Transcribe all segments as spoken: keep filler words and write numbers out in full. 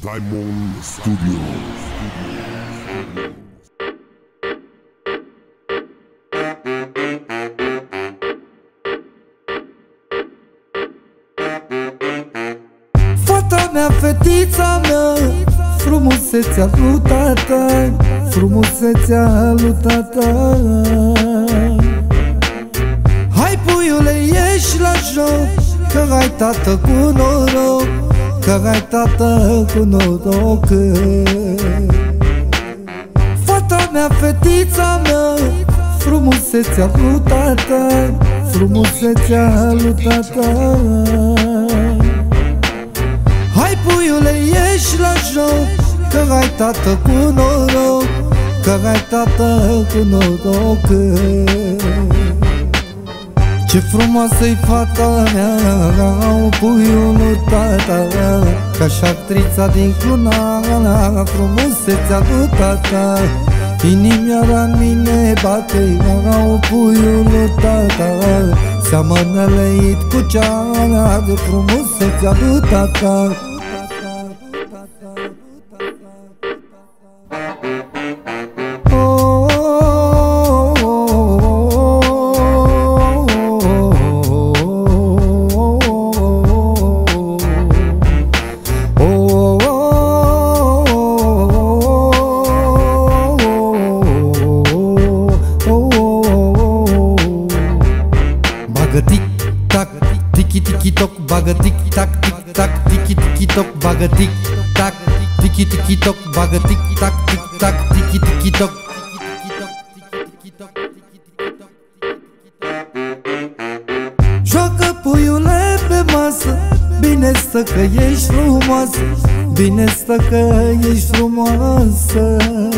Diamond Studio. Fata mea, fetița mea, frumusețea lui tata, frumusețea lui tata. Hai puiule, ieși la joc, că ai tată cu noroc, că ai tată cu noroc. Fata mea, fetița mea, frumusețea lui tata, frumusețea lui tata. Hai puiule, ieși la joc, că ai tată cu noroc, că ai tată cu noroc. Ce frumoasă-i fata mea, puiul lui tata, ca-și actrița din Cluna, frumusețea lui tata. Inimioara-n mine bate, puiul lui tata, seamănă leit cu cea de frumusețea lui tata. Bagă tic-tac, tiki-tiki-toc, bagă tic-tac, tic-tac, tiki-tiki-toc, bagă tic-tac, tiki-tiki-toc, bagă tic-tac, tic-tac, tiki-tiki-toc. Joacă puiule pe masă, bine stă că ești frumoasă, bine stă că ești frumoasă.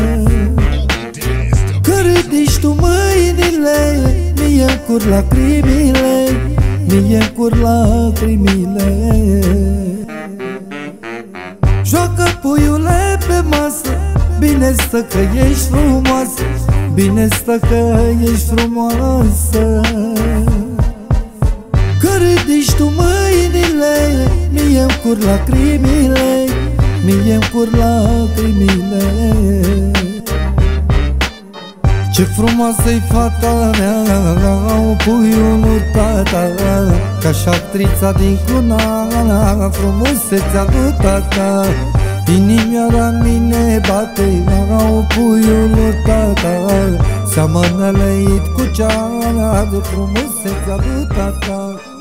Că ridici tu mâinile, mie-mi cur lacrimile, mie-mi cur lacrimile. Joacă puiule pe masă, bine stă că ești frumoasă, bine stă că ești frumoasă. Că ridici tu mâinile, mie-mi cur lacrimile, mie-mi cur lacrimile. Ce frumoasă-i fata mea, puiul lui tata, ca-și actrița din Cluna, frumusețea lui tata. Inimioara-n mine bate, puiul lui tata, seamănă leit cu cea de frumusețea lui tata.